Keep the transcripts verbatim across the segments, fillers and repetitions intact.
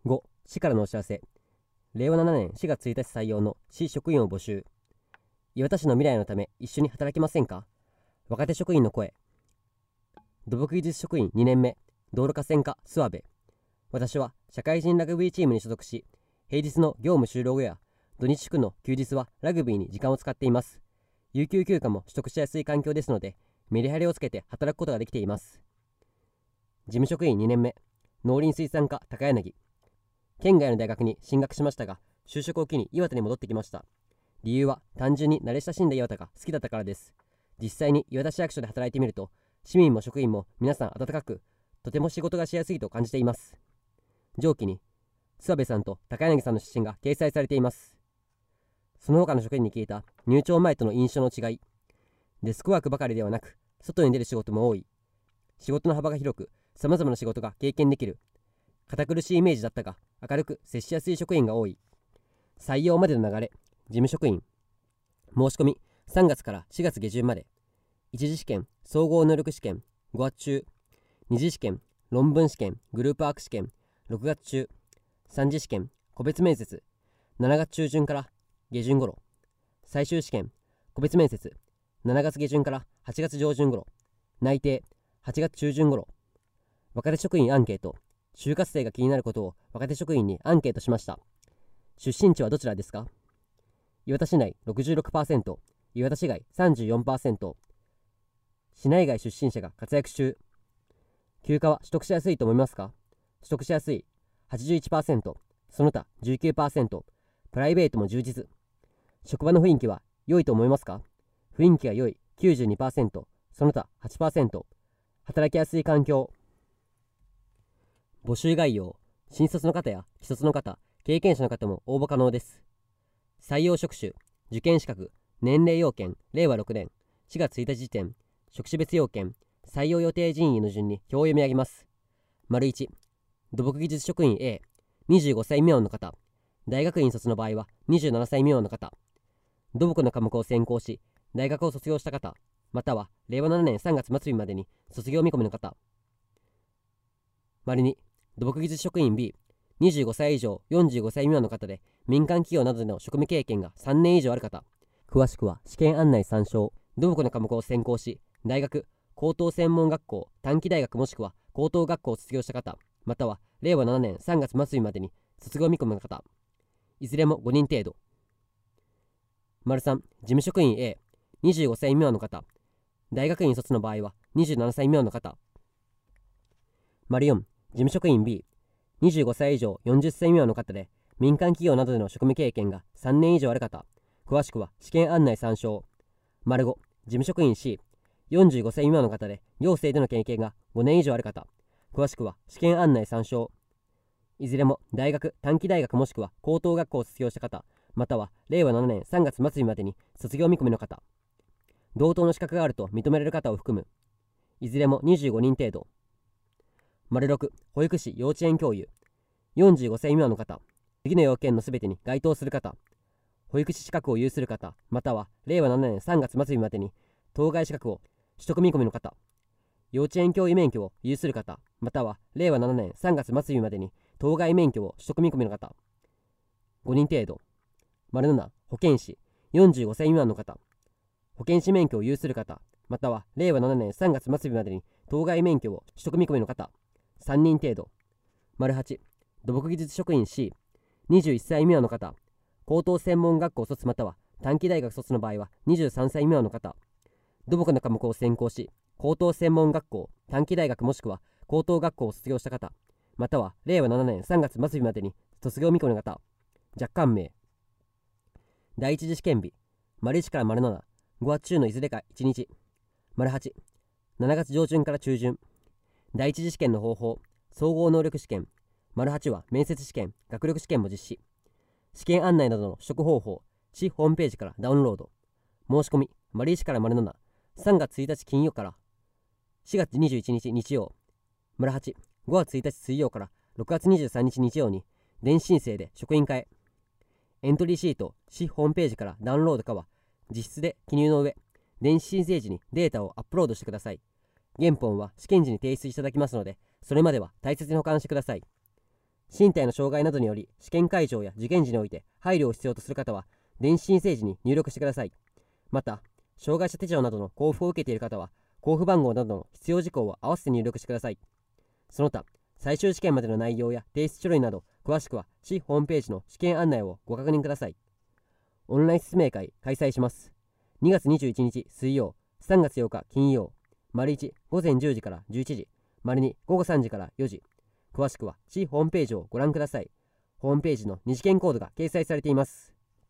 ご、市からのお知らせ。れいわななねんしがつついたち採用の市職員を募集。磐田市の未来のため一緒に働きませんか？若手職員の声。土木技術職員にねんめ、道路河川課諏訪部。私は社会人ラグビーチームに所属し、平日の業務終了後や土日祝の休日はラグビーに時間を使っています。有給休暇も取得しやすい環境ですので、メリハリをつけて働くことができています。事務職員にねんめ、農林水産科高柳。県外の大学に進学しましたが、就職を機に岩手に戻ってきました。理由は単純に慣れ親しんだ岩手が好きだったからです。実際に岩田市役所で働いてみると、市民も職員も皆さん温かく、とても仕事がしやすいと感じています。上記に諏訪部さんと高柳さんの写真が掲載されています。その他の職員に聞いた入庁前との印象の違い。デスクワークばかりではなく、外に出る仕事も多い。仕事の幅が広く、さまざまな仕事が経験できる。堅苦しいイメージだったが、明るく接しやすい職員が多い。採用までの流れ。事務職員。申し込みさんがつからしがつ下旬まで。一次試験総合能力試験ごがつ中。二次試験論文試験グループワーク試験ろくがつ中。三次試験個別面接しちがつ中旬から下旬頃。最終試験個別面接しちがつ下旬からはちがつ上旬頃。内定はちがつ中旬頃。若手職員アンケート。就活生が気になることを若手職員にアンケートしました。出身地はどちらですか？磐田市内 ろくじゅうろくパーセント、磐田市外 さんじゅうよんパーセント。市内外出身者が活躍中。休暇は取得しやすいと思いますか？取得しやすい はちじゅういちパーセント、その他 じゅうきゅうパーセント。プライベートも充実。職場の雰囲気は良いと思いますか？雰囲気が良い きゅうじゅうにパーセント、その他 はちパーセント。働きやすい環境。募集概要。新卒の方や既卒の方、経験者の方も応募可能です。採用職種、受験資格、年齢要件、れいわろくねんしがつついたち時点、職種別要件、採用予定人員の順に表を読み上げます。丸いち、土木技術職員 A、にじゅうごさい未満の方、大学院卒の場合はにじゅうななさい未満の方、土木の科目を専攻し、大学を卒業した方、またはれいわななねんさんがつ末日までに卒業見込みの方。丸に、土木技術職員 B、にじゅうごさい以上よんじゅうごさい未満の方で民間企業などでの職務経験がさんねん以上ある方。詳しくは試験案内参照。土木の科目を専攻し、大学、高等専門学校、短期大学もしくは高等学校を卒業した方、またはれいわななねんさんがつ末日までに卒業見込みの方。いずれもごにん程度。丸さん、事務職員 A、にじゅうごさい未満の方、大学院卒の場合はにじゅうななさい未満の方。丸よん、事務職員 B、にじゅうごさい以上よんじゅっさい未満の方で民間企業などでの職務経験がさんねん以上ある方。詳しくは試験案内参照。丸ご、事務職員 C、よんじゅうごさい未満の方で行政での経験がごねん以上ある方。詳しくは試験案内参照。いずれも大学、短期大学もしくは高等学校を卒業した方、またはれいわななねんさんがつ末日までに卒業見込みの方。同等の資格があると認められる方を含む。いずれもにじゅうごにん程度。丸ろく、保育士幼稚園教諭。よんじゅうごさい未満の方。次の要件のすべてに該当する方。保育士資格を有する方、またはれいわななねんさんがつ末日までに当該資格を取得見込みの方。幼稚園教諭免許を有する方、またはれいわななねんさんがつ末日までに当該免許を取得見込みの方。ごにん程度。丸なな、保健師よんじゅうごさい未満の方。保健師免許を有する方、またはれいわななねんさんがつ末日までに当該免許を取得見込みの方。さんにん程度。丸はち、土木技術職員 C、にじゅういっさい未満の方、高等専門学校卒または短期大学卒の場合はにじゅうさんさい未満の方、土木の科目を専攻し、高等専門学校、短期大学もしくは高等学校を卒業した方、またはれいわななねんさんがつ末日までに卒業見込みの方。若干名。第一次試験日、丸いちから丸なな、ごがつ中のいずれかいちにち。丸はち、しちがつ上旬から中旬。第一次試験の方法、総合能力試験。丸はちは面接試験、学力試験も実施。試験案内などの取得方法、市ホームページからダウンロード。申し込み、丸いちから丸なな、さんがつついたち金曜からしがつにじゅういちにち日曜。丸はち、ごがつついたち水曜からろくがつにじゅうさんにち日曜に電子申請で職員会へ。エントリーシート、市ホームページからダウンロードかは実質で記入の上、電子申請時にデータをアップロードしてください。原本は試験時に提出いただきますので、それまでは大切に保管してください。 身体の障害などにより試験会場や受験時において配慮を必要とする方は電子申請時に入力してください。また、障害者手帳などの交付を受けている方は交付番号などの必要事項を合わせて入力してください。その他、最終試験までの内容や提出書類など詳しくは市ホームページの試験案内をご確認ください。オンライン説明会開催します。にがつにじゅういちにち水曜、さんがつようか金曜、丸いち午前じゅうじからじゅういちじ、丸に午後さんじからよじ。詳しくは市ホームページをご覧ください。ホームページの二次元コードが掲載されています。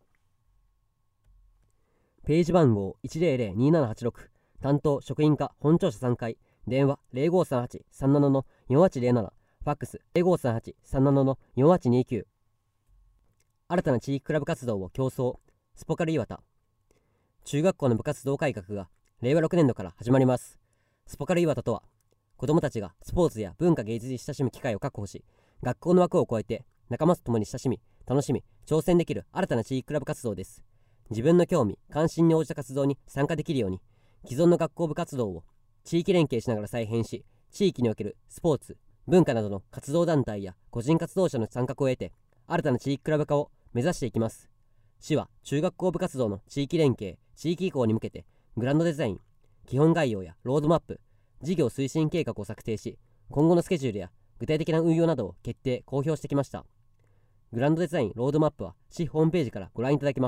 ページ番号 いちぜろぜろにーななはちろく、担当職員課本庁舎さんかい、電話 ゼロごさんはち さんなな のよんはちゼロなな、ファックス ゼロごさんはち さんなな のよんはちにきゅう。新たな地域クラブ活動を競争、スポカル岩田。中学校の部活動改革がれいわろくねんどから始まります。スポカル岩田とは、子どもたちがスポーツや文化芸術に親しむ機会を確保し、学校の枠を超えて仲間と共に親しみ、楽しみ、挑戦できる新たな地域クラブ活動です。自分の興味・関心に応じた活動に参加できるように、既存の学校部活動を地域連携しながら再編し、地域におけるスポーツ、文化などの活動団体や個人活動者の参画を得て、新たな地域クラブ化を目指していきます。市は中学校部活動の地域連携、地域移行に向けて、グランドデザイン、基本概要やロードマップ、事業推進計画を策定し、今後のスケジュールや具体的な運用などを決定・公表してきました。グランドデザイン・ロードマップは市ホームページからご覧いただけます。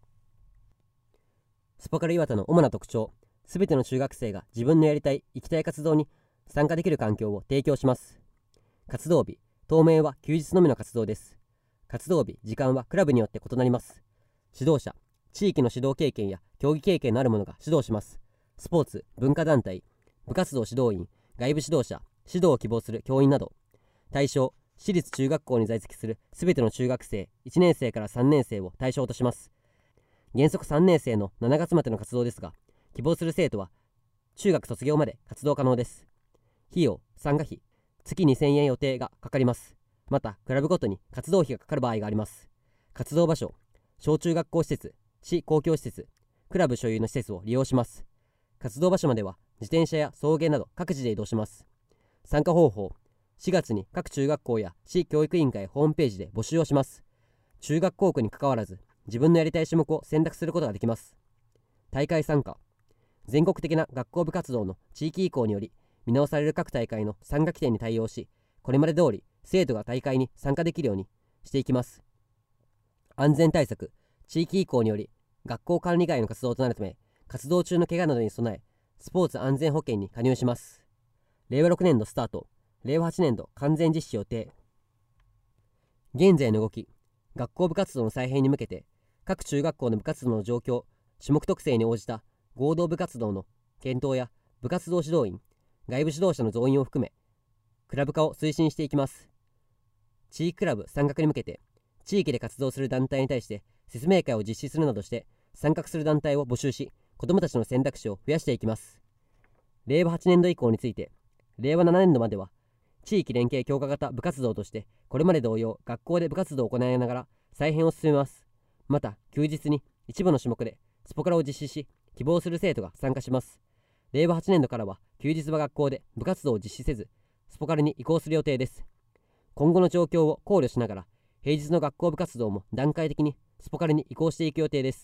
スポカル岩田の主な特徴、すべての中学生が自分のやりたい、行きたい活動に参加できる環境を提供します。活動日、当面は休日のみの活動です。活動日、時間はクラブによって異なります。指導者、地域の指導経験や競技経験のある者が指導します。スポーツ、文化団体、部活動指導員、外部指導者、指導を希望する教員など。対象、私立中学校に在籍するすべての中学生いちねんせいからさんねんせいを対象とします。原則さんねんせいのしちがつまでの活動ですが、希望する生徒は中学卒業まで活動可能です。費用、参加費、月にせんえん予定がかかります。また、クラブごとに活動費がかかる場合があります。活動場所、小中学校施設、市公共施設、クラブ所有の施設を利用します。活動場所までは自転車や送迎など各自で移動します。参加方法、しがつに各中学校や市教育委員会ホームページで募集をします。中学校区にかかわらず、自分のやりたい種目を選択することができます。大会参加、全国的な学校部活動の地域移行により見直される各大会の参加規定に対応し、これまで通り生徒が大会に参加できるようにしていきます。安全対策、地域移行により学校管理外の活動となるため、活動中の怪我などに備え、スポーツ安全保険に加入します。れいわろくねんどスタート、れいわはちねんど完全実施予定。現在の動き、学校部活動の再編に向けて、各中学校の部活動の状況、種目特性に応じた合同部活動の検討や部活動指導員、外部指導者の増員を含め、クラブ化を推進していきます。地域クラブ参画に向けて、地域で活動する団体に対して説明会を実施するなどして参画する団体を募集し、子どもたちの選択肢を増やしていきます。れいわはちねんど以降について、れいわななねんどまでは地域連携強化型部活動としてこれまで同様学校で部活動を行いながら再編を進めます。また休日に一部の種目でスポカラを実施し、希望する生徒が参加します。れいわはちねんどからは休日は学校で部活動を実施せず、スポカルに移行する予定です。今後の状況を考慮しながら、平日の学校部活動も段階的にスポカルに移行していく予定です。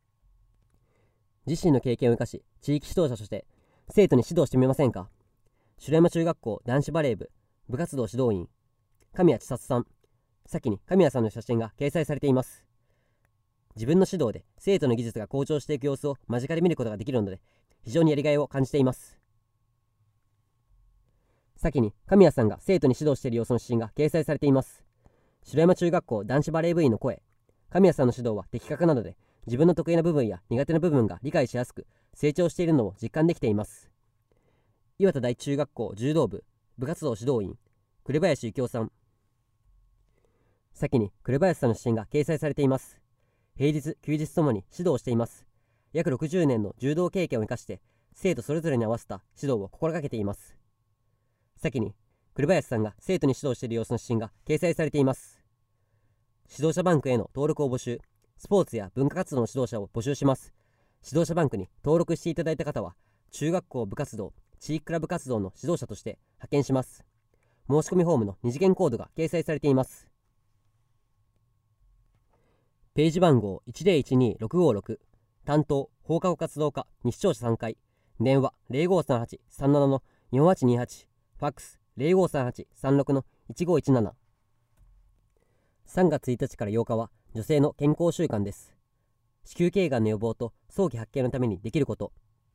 自身の経験を生かし、地域指導者として生徒に指導してみませんか。城山中学校男子バレー部部活動指導員、神谷千里さん。先に神谷さんの写真が掲載されています。自分の指導で生徒の技術が向上していく様子を間近で見ることができるので、非常にやりがいを感じています。先に神谷さんが生徒に指導している様子の写真が掲載されています。城山中学校男子バレー部員の声。神谷さんの指導は的確なので、自分の得意な部分や苦手な部分が理解しやすく、成長しているのを実感できています。岩田大中学校柔道部部活動指導員、紅林幸雄さん。先に紅林さんの写真が掲載されています。平日休日ともに指導しています。約ろくじゅうねんの柔道経験を生かして生徒それぞれに合わせた指導を心がけています。先に紅林さんが生徒に指導している様子の写真が掲載されています。指導者バンクへの登録を募集、スポーツや文化活動の指導者を募集します。指導者バンクに登録していただいた方は、中学校部活動、地域クラブ活動の指導者として派遣します。 申し込みフォームの二次元コードが掲載されています。ページ番号 いちゼロいちにろくごろく、担当放課後活動課西庁舎さんかい、電話 ゼロごさんはちさんななのよんはちにはち、ファックス ゼロごさんはちさんろくのいちごいちなな。さんがつついたちからようかは女性の健康週間です。子宮頸がんの予防と早期発見のためにできること。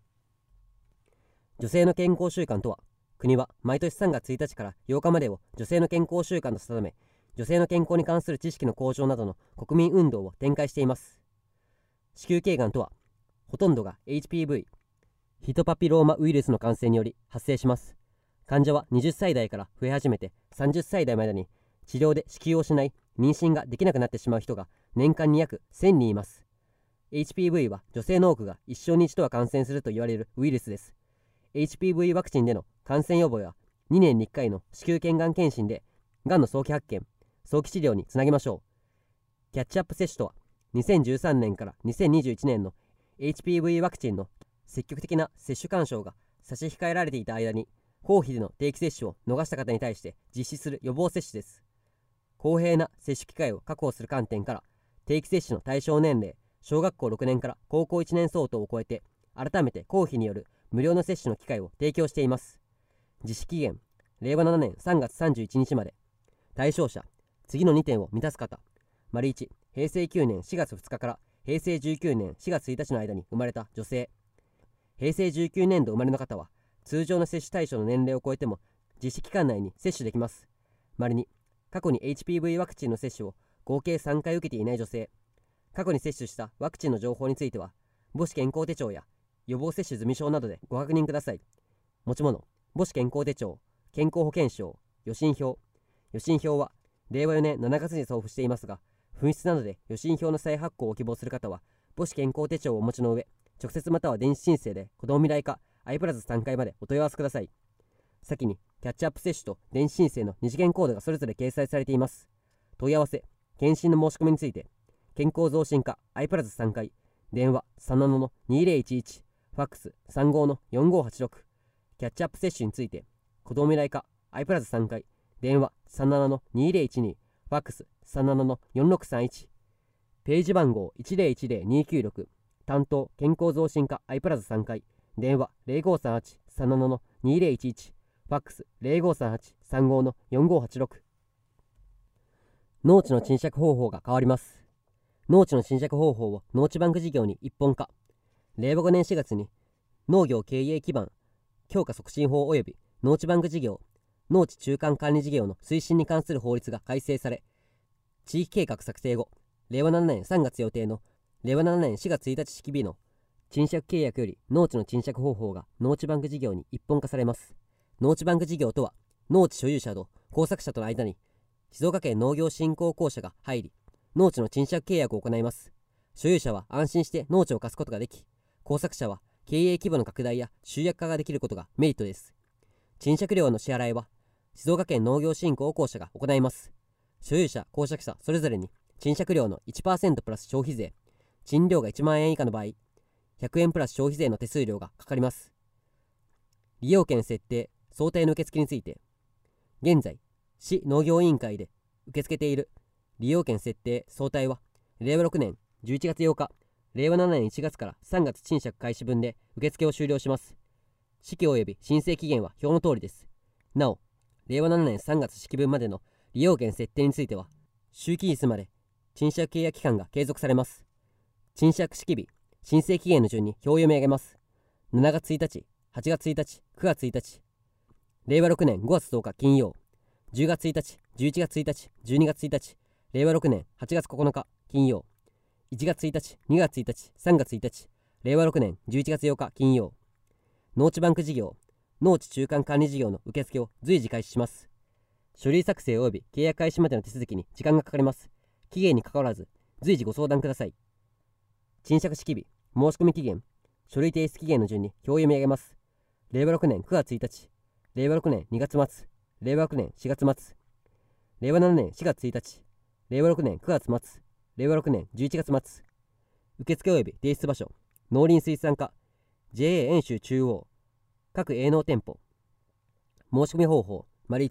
女性の健康習慣とは、国は毎年さんがつついたちからようかまでを女性の健康週間と定め、女性の健康に関する知識の向上などの国民運動を展開しています。子宮頸がんとは、ほとんどが エイチピーブイ、ヒトパピローマウイルスの感染により発生します。患者ははたち代から増え始めてさんじゅっさい代までに治療で子宮を失い、妊娠ができなくなってしまう人が年間に約せんにんいます。エイチピーブイ は女性の多くが一生に一度は感染すると言われるウイルスです。エイチピーブイ ワクチンでの感染予防やにねんにいっかいの子宮頸がん検診でがんの早期発見、早期治療につなげましょう。キャッチアップ接種とは、にせんじゅうさんねんからにせんにじゅういちねんの エイチピーブイ ワクチンの積極的な接種勧奨が差し控えられていた間に、公費での定期接種を逃した方に対して実施する予防接種です。公平な接種機会を確保する観点から、定期接種の対象年齢、小学校ろくねんから高校いちねん相当を超えて、改めて公費による無料の接種の機会を提供しています。実施期限、れいわななねんさんがつさんじゅういちにちまで。対象者、次のにてんを満たす方。いち、へいせいきゅうねんしがつふつかからへいせいじゅうきゅうねんしがつついたちの間に生まれた女性。へいせいじゅうきゅうねんど生まれの方は、通常の接種対象の年齢を超えても実施期間内に接種できます。に、過去に エイチピーブイ ワクチンの接種を合計さんかい受けていない女性。過去に接種したワクチンの情報については、母子健康手帳や予防接種済証などでご確認ください。持ち物、母子健康手帳、健康保険証、予診票。予診票はれいわよねんしちがつに送付していますが、紛失などで予診票の再発行を希望する方は、母子健康手帳をお持ちの上、直接または電子申請で子ども未来課アイプラズさんかいまでお問い合わせください。先にキャッチアップ接種と電子申請の二次元コードがそれぞれ掲載されています。問い合わせ、検診の申し込みについて、健康増進課アイプラズさんかい、電話さんななのにぜろいちいち、ファックスさんごのよんごはちろく。キャッチアップ接種について、子ども未来課アイプラズさんかい、電話さんななのにぜろいちに、ファックスさんななのよんろくさんいち。ページ番号 いちぜろいちぜろにきゅうろく、担当健康増進課アイプラズさんかい、電話ゼロごさんはちさんななのにぜろいちいち、ファックスゼロごさんはちさんごのよんごはちろく。農地の賃借方法が変わります。農地の賃借方法を農地バンク事業に一本化。れいわごねんしがつに農業経営基盤強化促進法及び農地バンク事業、農地中間管理事業の推進に関する法律が改正され、地域計画策定後、れいわななねんさんがつ予定のれいわななねんしがつついたち式日の賃借契約より農地の賃借方法が農地バンク事業に一本化されます。農地バンク事業とは、農地所有者と耕作者との間に静岡県農業振興公社が入り、農地の賃借契約を行います。所有者は安心して農地を貸すことができ、耕作者は経営規模の拡大や集約化ができることがメリットです。賃借料の支払いは静岡県農業振興公社が行います。所有者、耕作者それぞれに賃借料の いちパーセント プラス消費税、賃料がいちまんえん以下の場合、ひゃくえんプラス消費税の手数料がかかります。利用権設定、相対の受付について、現在、市農業委員会で受け付けている利用権設定相対は、れいわろくねんじゅういちがつようか、れいわななねんいちがつからさんがつ賃借開始分で受付を終了します。式及び申請期限は表の通りです。なお、れいわななねんさんがつ式分までの利用権設定については、周期日まで賃借契約期間が継続されます。賃借式日、申請期限の順に表を読み上げます。しちがつついたち、はちがつついたち、くがつついたち。れいわろくねんごがつとおか金曜、じゅうがつついたち、じゅういちがつついたち、じゅうにがつついたち、れいわろくねんはちがつここのか金曜、いちがつついたち、にがつついたち、さんがつついたち、れいわろくねんじゅういちがつようか金曜。農地バンク事業、農地中間管理事業の受付を随時開始します。書類作成及び契約開始までの手続きに時間がかかります。期限にかかわらず随時ご相談ください。賃借式日、申し込み期限、書類提出期限の順に表を読み上げます。れいわろくねんくがつついたち、れいわろくねんにがつまつ、れいわろくねんしがつまつ、れいわななねんしがつついたち、れいわろくねんくがつまつ、れいわろくねんじゅういちがつまつ。受付及び提出場所、農林水産課 ジェーエー 遠州中央各営農店舗。申し込み方法、いち、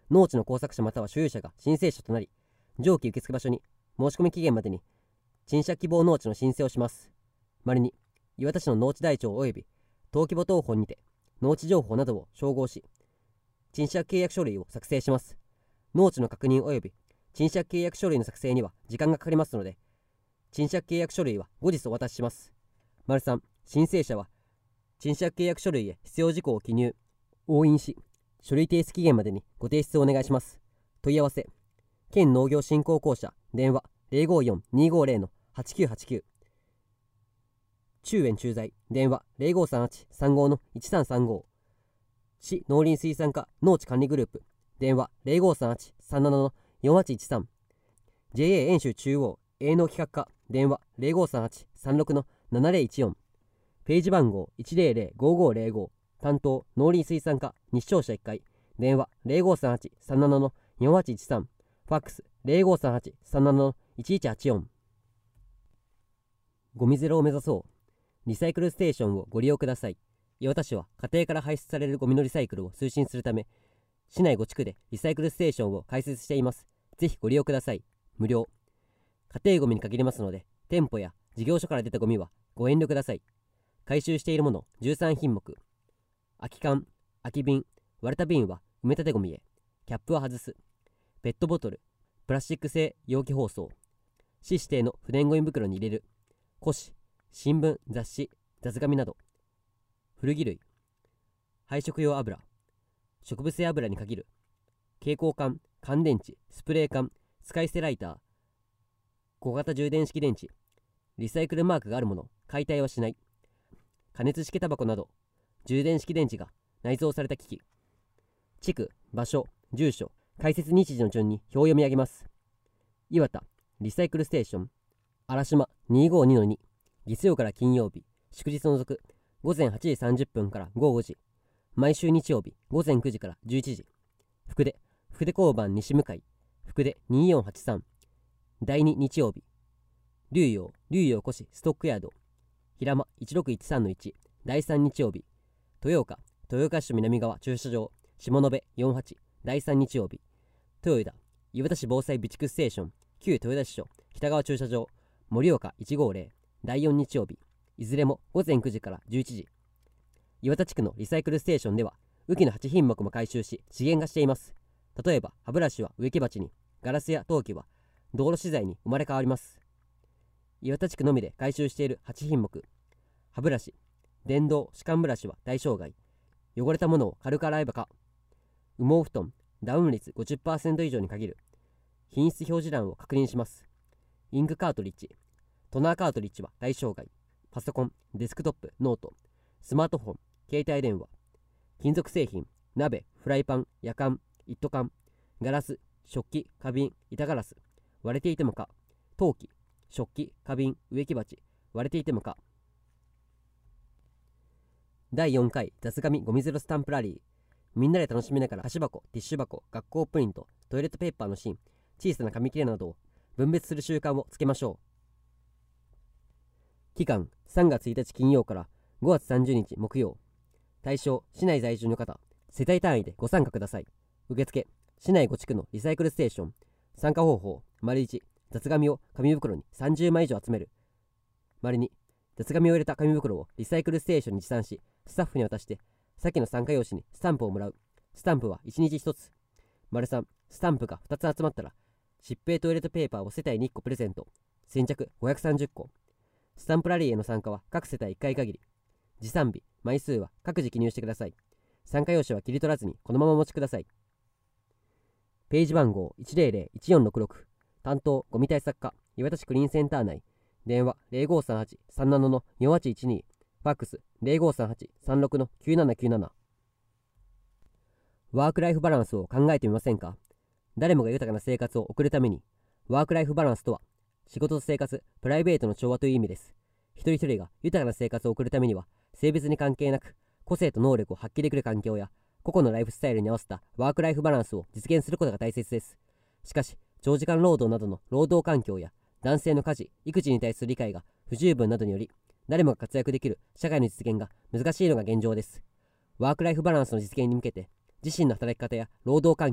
農地の耕作者または所有者が申請者となり、上記受付場所に申し込み期限までに賃借希望農地の申請をします。丸に、磐田市の農地台帳及び登記簿謄本にて農地情報などを照合し、賃借契約書類を作成します。農地の確認及び賃借契約書類の作成には時間がかかりますので、賃借契約書類は後日お渡しします。丸さん、申請者は賃借契約書類へ必要事項を記入、押印し、書類提出期限までにご提出をお願いします。問い合わせ、県農業振興公社、電話 ゼロごよん にーごーゼロ のはちきゅうはちきゅう、中園駐在、電話 ゼロごさんはち さんご のいちさんさんご、市農林水産課農地管理グループ、電話 ゼロごさんはち さんなな のよんはちいちさん、ジェイエー 遠州中央営農企画課、電話 ゼロごさんはち さんろく のななゼロいちよん、ページ番号 いちゼロゼロ ごごゼロご、担当農林水産課西庁舎いっかい、電話 ゼロごさんはち さんなな のよんはちいちさん、ファックス ゼロごさんはち さんなな のいちいちはちよん。ゴミゼロを目指そう。リサイクルステーションをご利用ください。磐田市は家庭から排出されるゴミのリサイクルを推進するため、市内ご地区でリサイクルステーションを開設しています。ぜひご利用ください。無料。家庭ゴミに限りますので、店舗や事業所から出たゴミはご遠慮ください。回収しているものじゅうさんひんもく。空き缶、空き瓶、割れた瓶は埋め立てゴミへ。キャップは外す。ペットボトル、プラスチック製容器包装。市指定の不燃ゴミ袋に入れる。古紙、新聞、雑誌、雑紙など。古着類。配色用油。植物性油に限る。蛍光管、乾電池、スプレー缶、使い捨てライター。小型充電式電池。リサイクルマークがあるもの、解体はしない。加熱式タバコなど、充電式電池が内蔵された機器。地区、場所、住所、開設日時の順に表を読み上げます。磐田、リサイクルステーション。嵐島 にーごーにのに、月曜から金曜日、祝日除く、ごぜんはちじさんじゅっぷんから午後ごじ。毎週日曜日、ごぜんくじからじゅういちじ。福出、福出交番西向かい、福出にーよんはちさん。だいに日曜日。龍陽、龍陽古市ストックヤード。平間いちろくいちさんのいち、だいさん日曜日。豊岡、豊岡市南側駐車場、下延よんはち、だいさん日曜日。豊田、磐田市防災備蓄ステーション、旧豊田市所、北側駐車場、盛岡いちごーゼロ、だいよん日曜日。いずれもごぜんくじからじゅういちじ。磐田地区のリサイクルステーションでは、雨季のはちひんもくも回収し、資源化しています。例えば、歯ブラシは植木鉢に、ガラスや陶器は道路資材に生まれ変わります。磐田地区のみで回収しているはちひんもく。歯ブラシ、電動歯間ブラシは対象外。汚れたものを軽く洗えばか。羽毛布団、ダウン率 ごじゅっパーセント 以上に限る。品質表示欄を確認します。インクカートリッジ、トナーカートリッジは対象外。パソコン、デスクトップ、ノート、スマートフォン、携帯電話、金属製品、鍋、フライパン、やかん、一斗缶、ガラス、食器、花瓶、板ガラス、割れていてもか。陶器、食器、花瓶、植木鉢、割れていてもか。だいよんかい雑紙ゴミゼロスタンプラリー。みんなで楽しみながら菓子箱、ティッシュ箱、学校プリント、トイレットペーパーの芯、小さな紙切れなどを分別する習慣をつけましょう。期間さんがつついたち金曜からごがつさんじゅうにち木曜。対象市内在住の方、世帯単位でご参加ください。受付市内ご地区のリサイクルステーション。参加方法丸いち、雑紙を紙袋にさんじゅうまい以上集める。丸に、雑紙を入れた紙袋をリサイクルステーションに持参し、スタッフに渡して先の参加用紙にスタンプをもらう。スタンプはいちにちひとつ。丸さん、スタンプがふたつ集まったら疾病トイレットペーパーを世帯にいっこプレゼント。先着ごひゃくさんじゅっこ。スタンプラリーへの参加は各世帯いっかい限り。持参日、枚数は各自記入してください。参加用紙は切り取らずにこのままお持ちください。ページ番号いちゼロゼロいちよんろくろく。担当ゴミ対策課磐田市クリーンセンター内。電話ゼロごさんはち さんななのよんはちいちに。ファックスゼロごさんはち さんろくのきゅうななきゅうなな。ワークライフバランスを考えてみませんか？誰もが豊かな生活を送るために、ワークライフバランスとは仕事と生活、プライベートの調和という意味です。一人一人が豊かな生活を送るためには、性別に関係なく個性と能力を発揮できる環境や個々のライフスタイルに合わせたワークライフバランスを実現することが大切です。しかし、長時間労働などの労働環境や男性の家事・育児に対する理解が不十分などにより、誰もが活躍できる社会の実現が難しいのが現状です。ワークライフバランスの実現に向けて、自身の働き方や労働環境、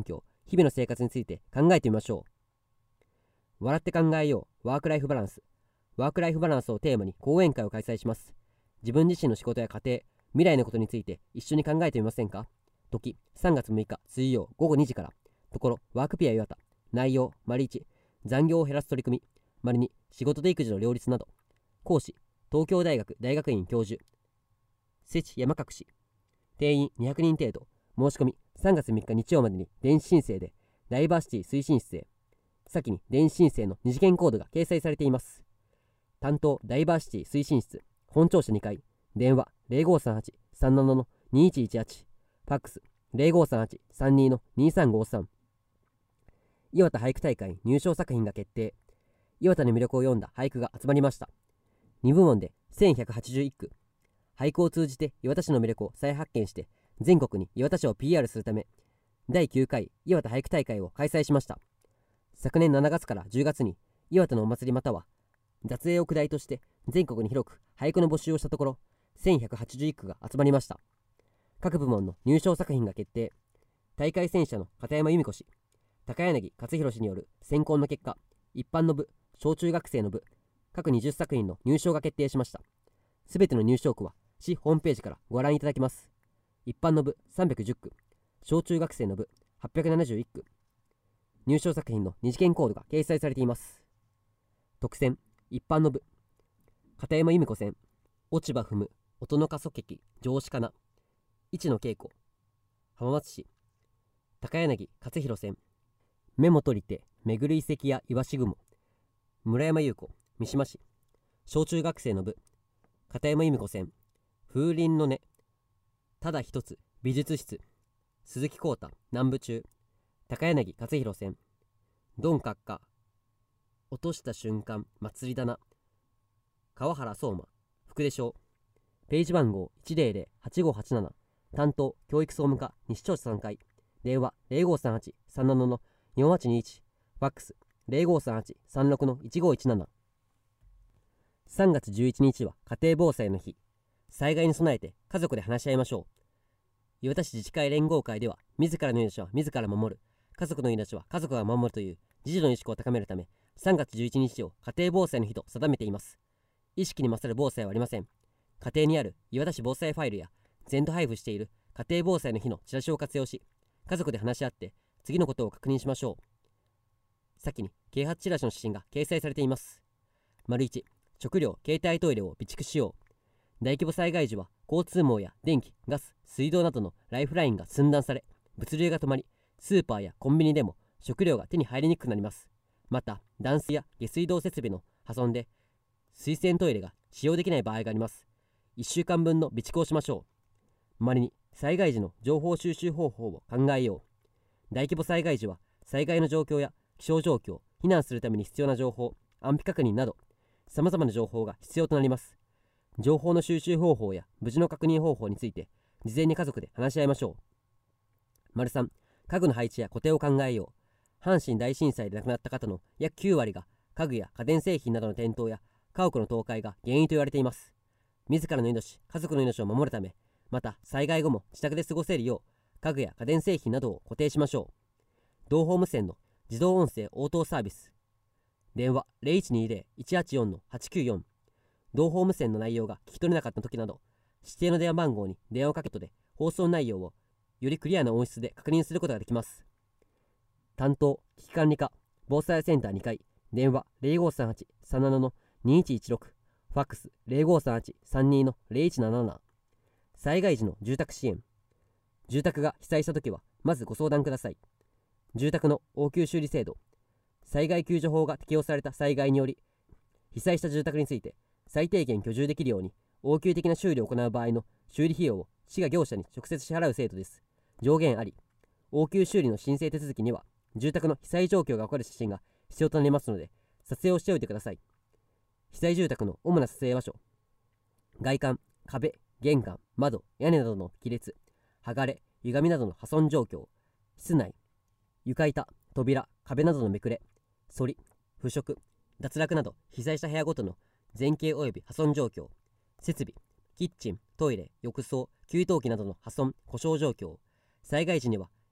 日々の生活について考えてみましょう。笑って考えようワークライフバランス。ワークライフバランスをテーマに講演会を開催します。自分自身の仕事や家庭、未来のことについて一緒に考えてみませんか？時さんがつむいか水曜ごごにじから。ところワークピア岩田。内容丸いち、残業を減らす取り組み。丸に、仕事と育児の両立など。講師東京大学大学院教授瀬地山隠し。定員にひゃくにん程度。申し込みさんがつみっか日曜までに電子申請で、ダイバーシティ推進室へ。先に電子申請の二次元コードが掲載されています。担当ダイバーシティ推進室、本庁舎にかい。電話 ゼロごさんはち さんなな にいちいちはち。ファックス ゼロごさんはち さんに にさんごさん。岩田俳句大会入賞作品が決定。岩田の魅力を読んだ俳句が集まりました。にぶもんでせんひゃくはちじゅういっく。俳句を通じて岩田市の魅力を再発見して、全国に岩田市を ピーアール するため、だいきゅうかい岩田俳句大会を開催しました。昨年しちがつからじゅうがつに岩田のお祭りまたは雑営を句題として全国に広く俳句の募集をしたところ、せんひゃくはちじゅういっくが集まりました。各部門の入賞作品が決定。大会選者の片山由美子氏、高柳克弘氏による選考の結果、一般の部、小中学生の部、各にじゅっさくひんの入賞が決定しました。すべての入賞句は市ホームページからご覧いただけます。一般の部さんびゃくじゅっく、小中学生の部はっぴゃくななじゅういっく。入賞作品の二次元コードが掲載されています。特選、一般の部、片山由美子選、落ち葉踏む、音の加速劇、上司かな、市野恵子、浜松市、高柳克弘選、目も取りて、巡る遺跡や岩し雲、村山優子、三島市、小中学生の部、片山由美子選、風鈴の音、ただ一つ、美術室、鈴木浩太、南部中、高柳克弘選、ドン閣下、落とした瞬間、祭りだな、川原相馬、福出賞、ページ番号 いちぜろぜろはちごはちなな、担当教育総務課西庁舎さんかい、電話 ゼロごさんはち さんなな よんはちにいち、ファックス ゼロごさんはち さんろく いちごいちなな。さんがつじゅういちにちは家庭防災の日。災害に備えて家族で話し合いましょう。岩田市自治会連合会では、自らの命は自ら守る、家族の命は家族が守るという自治の意識を高めるため、さんがつじゅういちにちを家庭防災の日と定めています。意識に勝る防災はありません。家庭にある岩田市防災ファイルや全土配布している家庭防災の日のチラシを活用し、家族で話し合って次のことを確認しましょう。先に啓発チラシの指針が掲載されています。丸いち、食料・携帯トイレを備蓄しよう。大規模災害時は交通網や電気・ガス・水道などのライフラインが寸断され、物流が止まり、スーパーやコンビニでも食料が手に入りにくくなります。また、断水や下水道設備の破損で水洗トイレが使用できない場合があります。いっしゅうかんぶんの備蓄をしましょう。まれに災害時の情報収集方法を考えよう。大規模災害時は災害の状況や気象状況、避難するために必要な情報、安否確認などさまざまな情報が必要となります。情報の収集方法や無事の確認方法について事前に家族で話し合いましょう。さん、家具の配置や固定を考えよう。阪神大震災で亡くなった方の約きゅうわりが家具や家電製品などの転倒や家屋の倒壊が原因と言われています。自らの命、家族の命を守るため、また災害後も自宅で過ごせるよう家具や家電製品などを固定しましょう。同ホーム線の自動音声応答サービス、電話 ゼロいちにゼロ いちはちよん はちきゅうよん、同ホーム線の内容が聞き取れなかった時など、指定の電話番号に電話をかけとで放送内容をよりクリアな音質で確認することができます。担当危機管理課防災センターにかい、電話 ゼロごさんはち さんなな にいちいちろく、ファックス ゼロごさんはち さんに ゼロいちななな。災害時の住宅支援、住宅が被災したときはまずご相談ください。住宅の応急修理制度、災害救助法が適用された災害により被災した住宅について最低限居住できるように応急的な修理を行う場合の修理費用を市が業者に直接支払う制度です。上限あり。応急修理の申請手続きには住宅の被災状況が分かる写真が必要となりますので、撮影をしておいてください。被災住宅の主な撮影場所、外観、壁、玄関、窓、屋根などの亀裂、剥がれ、歪みなどの破損状況、室内、床板、扉、壁などのめくれ、反り、腐食、脱落など被災した部屋ごとの前傾及び破損状況、設備、キッチン、トイレ、浴槽、給湯器などの破損、故障状況、災害時には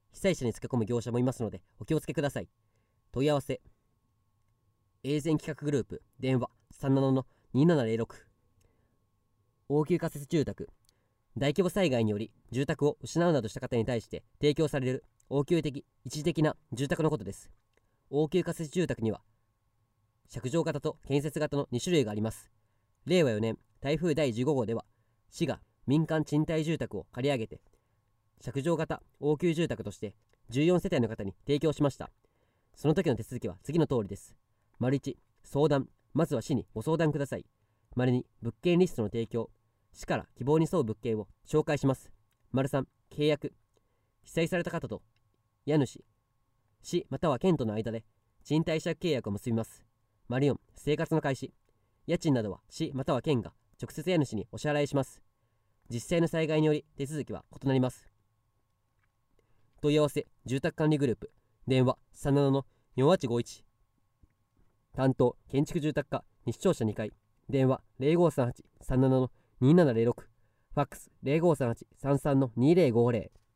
被災者につけ込む業者もいますのでお気をつけください。問い合わせ永全企画グループ電話 さんななのにななゼロろく。 応急仮設住宅、大規模災害により住宅を失うなどした方に対して提供される応急的一時的な住宅のことです。応急仮設住宅には借譲型と建設型のに種類があります。れいわよねん台風だいじゅうごごうでは市が民間賃貸住宅を借り上げて借譲型応急住宅としてじゅうよんせたいの方に提供しました。その時の手続きは次の通りです。丸いち、相談、まずは市にご相談ください。丸に、物件リストの提供、市から希望に沿う物件を紹介します。丸さん、契約、被災された方と家主、市または県との間で賃貸借契約を結びます。丸よん、生活の開始、家賃などは市または県が直接家主にお支払いします。実際の災害により手続きは異なります。問い合わせ住宅管理グループ電話 さんななのよんはちごいち。 担当建築住宅課西庁舎にかい電話 ゼロごさんはち さんななのにななゼロろく。ファックス ゼロごさんはち さんさんのにゼロごゼロ。